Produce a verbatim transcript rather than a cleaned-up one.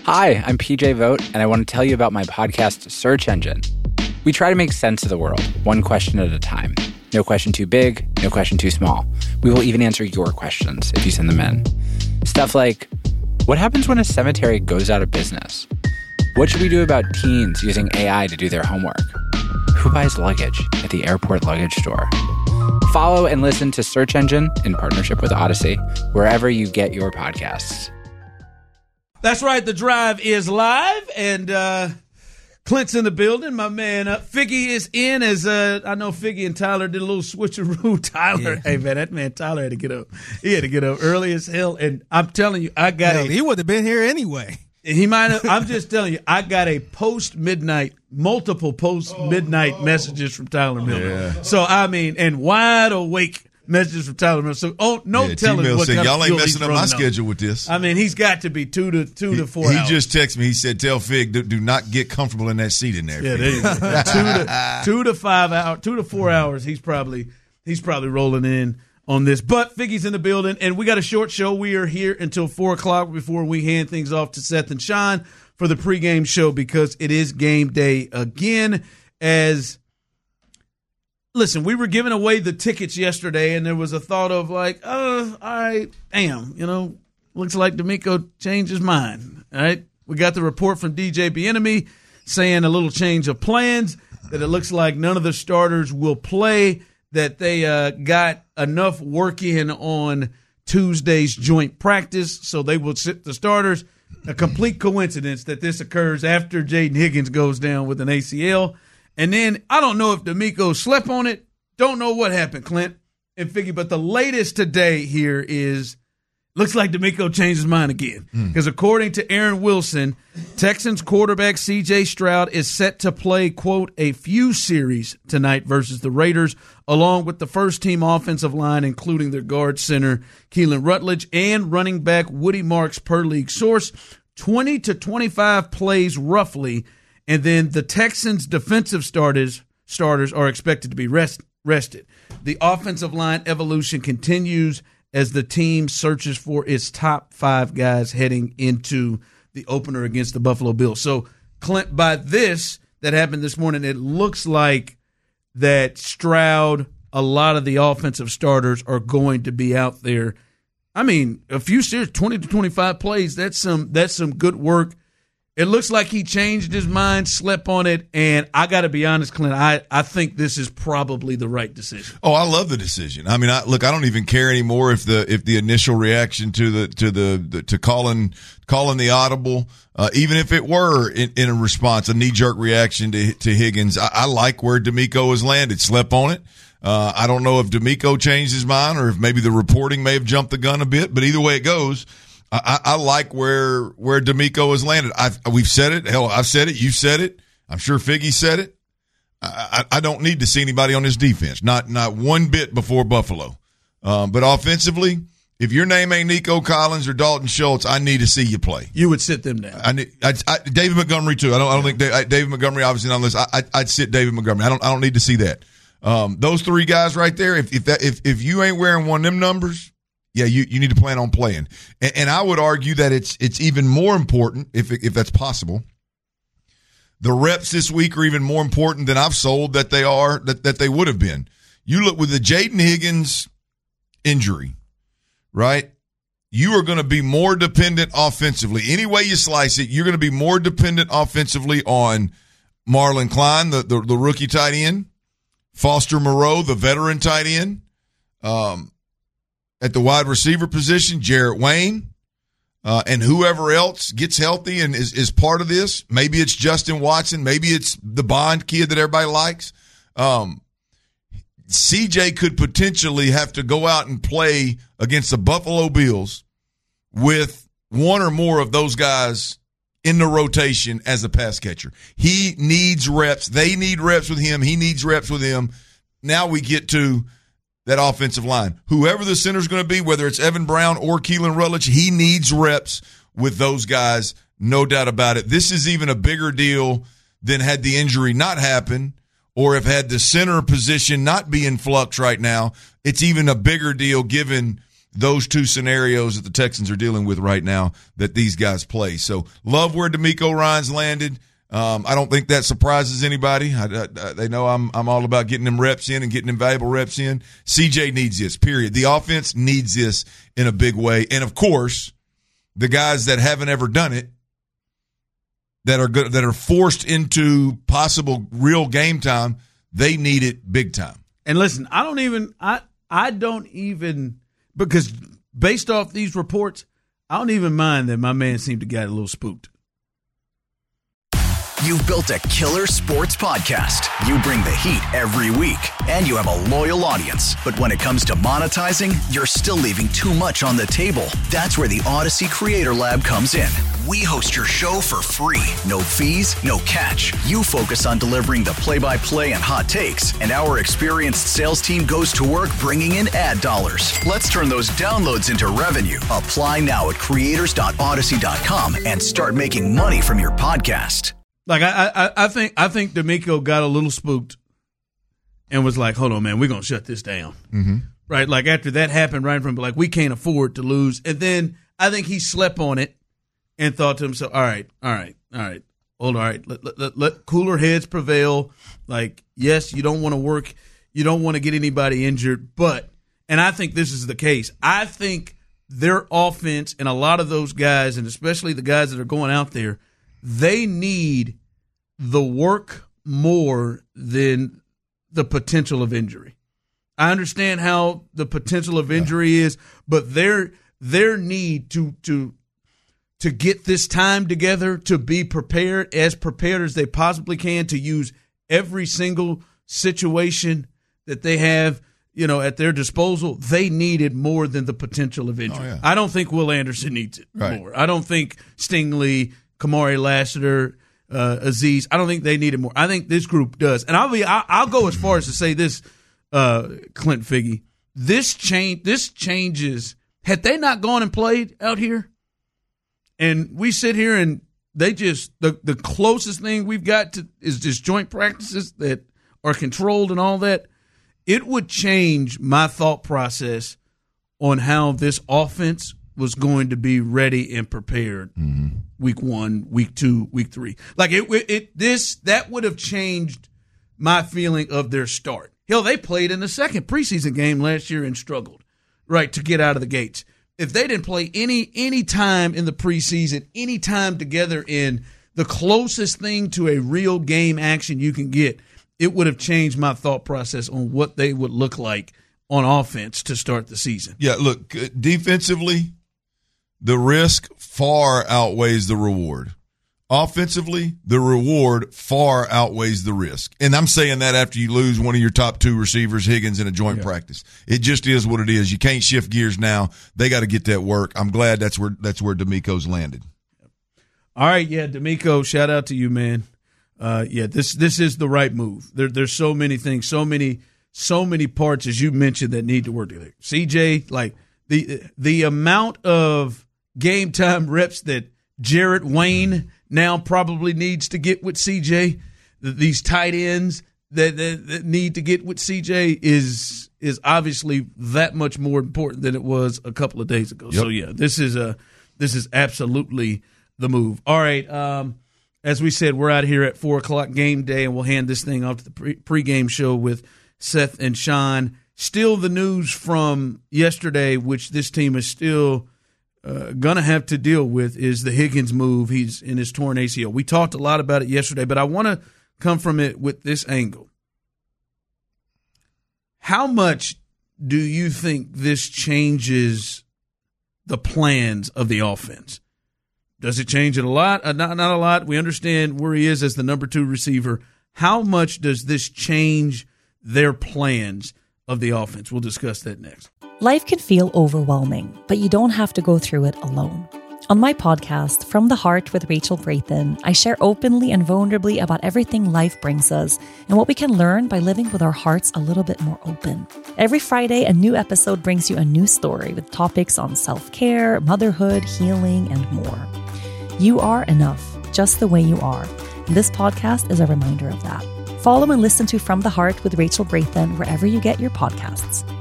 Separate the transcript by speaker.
Speaker 1: Hi, I'm P J Vogt, and I want to tell you about my podcast, Search Engine. We try to make sense of the world, one question at a time. No question too big, no question too small. We will even answer your questions if you send them in. Stuff like, what happens when a cemetery goes out of business? What should we do about teens using A I to do their homework? Who buys luggage at the airport luggage store? Follow and listen to Search Engine in partnership with Odyssey, wherever you get your podcasts.
Speaker 2: That's right. The Drive is live, and uh, Clint's in the building. My man uh, Figgy is in. As uh, I know, Figgy and Tyler did a little switcheroo. Tyler, yeah. Hey man, that man Tyler had to get up. He had to get up early as hell, and I'm telling you, I got.
Speaker 3: Hell,
Speaker 2: a,
Speaker 3: he would have been here anyway.
Speaker 2: He might have. I'm just telling you, I got a post midnight, multiple post midnight oh, oh. messages from Tyler Miller. Yeah. So I mean, and wide awake. Messages from Tyler Miller. So, oh, no
Speaker 4: yeah,
Speaker 2: telling
Speaker 4: T-Mill
Speaker 2: what
Speaker 4: said,
Speaker 2: kind
Speaker 4: y'all
Speaker 2: of
Speaker 4: ain't messing up my
Speaker 2: on.
Speaker 4: schedule with this.
Speaker 2: I mean, he's got to be two to two
Speaker 4: he,
Speaker 2: to four.
Speaker 4: He
Speaker 2: hours.
Speaker 4: just texted me. He said, "Tell Fig do, do not get comfortable in that seat in there."
Speaker 2: Yeah, there you go. two to two to five hours, two to four hours. He's probably he's probably rolling in on this. But Figgy's in the building, and we got a short show. We are here until four o'clock before we hand things off to Seth and Sean for the pregame show because it is game day again. As Listen, we were giving away the tickets yesterday, and there was a thought of like, oh, all right, damn, you know, looks like DeMeco changed his mind. All right, we got the report from D J Bieniemy saying a little change of plans, that it looks like none of the starters will play, that they uh, got enough work in on Tuesday's joint practice, so they will sit the starters. A complete coincidence that this occurs after Jaden Higgins goes down with an A C L. And then I don't know if DeMeco slept on it. Don't know what happened, Clint and Figgy. But the latest today here is looks like DeMeco changed his mind again. Because mm. according to Aaron Wilson, Texans quarterback C J Stroud is set to play, quote, a few series tonight versus the Raiders, along with the first-team offensive line, including their guard center, Keelan Rutledge, and running back Woody Marks per league source. twenty to twenty-five plays roughly. And then the Texans' defensive starters starters are expected to be rest, rested. The offensive line evolution continues as the team searches for its top five guys heading into the opener against the Buffalo Bills. So, Clint, by this that happened this morning, it looks like that Stroud, a lot of the offensive starters are going to be out there. I mean, a few series, twenty to twenty-five plays, that's some that's some good work. It looks like he changed his mind, slept on it, and I got to be honest, Clint, I, I think this is probably the right decision.
Speaker 4: Oh, I love the decision. I mean, I, look, I don't even care anymore if the if the initial reaction to the to the, the to calling calling the audible, uh, even if it were in, in a response, a knee jerk reaction to to Higgins. I, I like where DeMeco has landed. Slept on it. Uh, I don't know if DeMeco changed his mind or if maybe the reporting may have jumped the gun a bit, but either way it goes. I, I like where where DeMeco has landed. I've, we've said it. Hell, I've said it. You said it. I'm sure Figgy said it. I, I, I don't need to see anybody on this defense. Not not one bit before Buffalo. Um, but offensively, if your name ain't Nico Collins or Dalton Schultz, I need to see you play.
Speaker 2: You would sit them down.
Speaker 4: I need I, I, David Montgomery too. I don't I don't think Dave, David Montgomery obviously not on this. I, I, I'd sit David Montgomery. I don't I don't need to see that. Um, those three guys right there. If if that if if you ain't wearing one of them numbers. Yeah, you, you need to plan on playing. And, and I would argue that it's it's even more important, if if that's possible. The reps this week are even more important than I've sold that they are, that, that they would have been. You look with the Jaden Higgins injury, right? You are going to be more dependent offensively. Any way you slice it, you're going to be more dependent offensively on Marlon Klein, the, the, the rookie tight end, Foster Moreau, the veteran tight end, um, at the wide receiver position, Jarrett Wayne, uh, and whoever else gets healthy and is, is part of this. Maybe it's Justin Watson. Maybe it's the Bond kid that everybody likes. Um, C J could potentially have to go out and play against the Buffalo Bills with one or more of those guys in the rotation as a pass catcher. He needs reps. They need reps with him. He needs reps with him. Now we get to that offensive line. Whoever the center is going to be, whether it's Evan Brown or Keelan Rutledge, he needs reps with those guys, no doubt about it. This is even a bigger deal than had the injury not happened or if had the center position not be in flux right now. It's even a bigger deal given those two scenarios that the Texans are dealing with right now that these guys play. So love where DeMeco Ryans landed. Um, I don't think that surprises anybody. I, I, they know I'm I'm all about getting them reps in and getting them valuable reps in. C J needs this, period. The offense needs this in a big way. And, of course, the guys that haven't ever done it, that are good, that are forced into possible real game time, they need it big time.
Speaker 2: And listen, I don't even I I don't even because based off these reports, I don't even mind that my man seemed to get a little spooked.
Speaker 3: You've built a killer sports podcast. You bring the heat every week, and you have a loyal audience. But when it comes to monetizing, you're still leaving too much on the table. That's where the Odyssey Creator Lab comes in. We host your show for free. No fees, no catch. You focus on delivering the play-by-play and hot takes, and our experienced sales team goes to work bringing in ad dollars. Let's turn those downloads into revenue. Apply now at creators dot odyssey dot com and start making money from your podcast.
Speaker 2: Like I, I, I think I think DeMeco got a little spooked and was like, "Hold on, man, we're gonna shut this down."
Speaker 4: Mm-hmm.
Speaker 2: Right? Like after that happened, right from like we can't afford to lose. And then I think he slept on it and thought to himself, "All right, all right, all right, hold on, all right, let, let, let, let cooler heads prevail." Like, yes, you don't want to work, you don't want to get anybody injured, but and I think this is the case. I think their offense and a lot of those guys, and especially the guys that are going out there, they need the work more than the potential of injury. I understand how the potential of injury yeah. is, but their their need to to to get this time together, to be prepared, as prepared as they possibly can, to use every single situation that they have, you know, at their disposal, they need it more than the potential of injury. Oh, yeah. I don't think Will Anderson needs it right. more. I don't think Stingley, Kamari Lassiter, uh, Aziz, I don't think they need it more. I think this group does. And I'll be, I'll, I'll go as far as to say this, uh, Clint Figge, this change, this changes. Had they not gone and played out here, and we sit here and they just the the closest thing we've got to is just joint practices that are controlled and all that, it would change my thought process on how this offense was going to be ready and prepared mm-hmm. week one, week two, week three. Like it, it, this, that would have changed my feeling of their start. Hell, they played in the second preseason game last year and struggled, right, to get out of the gates. If they didn't play any any time in the preseason, any time together in the closest thing to a real game action you can get, it would have changed my thought process on what they would look like on offense to start the season.
Speaker 4: Yeah, look, defensively, the risk far outweighs the reward. Offensively, the reward far outweighs the risk. And I'm saying that after you lose one of your top two receivers, Higgins, in a joint yeah. practice. It just is what it is. You can't shift gears now. They got to get that work. I'm glad that's where that's where DeMeco's landed.
Speaker 2: All right, yeah, DeMeco, shout out to you, man. Uh, yeah, this this is the right move. There, there's so many things, so many so many parts, as you mentioned, that need to work together. C J, like the the amount of game time reps that Jarrett Wayne now probably needs to get with C J, these tight ends that, that, that need to get with C J is is obviously that much more important than it was a couple of days ago. Yep. So yeah, this is a this is absolutely the move. All right, um, as we said, we're out here at four o'clock game day, and we'll hand this thing off to the pre- pregame show with Seth and Sean. Still the news from yesterday, which this team is still Uh, gonna have to deal with, is the Higgins move. He's in his torn A C L. We talked a lot about it yesterday, but I want to come from it with this angle. How much do you think this changes the plans of the offense? Does it change it a lot? Uh, not, not a lot. We understand where he is as the number two receiver. How much does this change their plans of the offense? We'll discuss that next.
Speaker 5: Life can feel overwhelming, but you don't have to go through it alone. On my podcast, From the Heart with Rachel Brayton, I share openly and vulnerably about everything life brings us and what we can learn by living with our hearts a little bit more open. Every Friday, a new episode brings you a new story with topics on self-care, motherhood, healing, and more. You are enough, just the way you are. And this podcast is a reminder of that. Follow and listen to From the Heart with Rachel Brayton wherever you get your podcasts.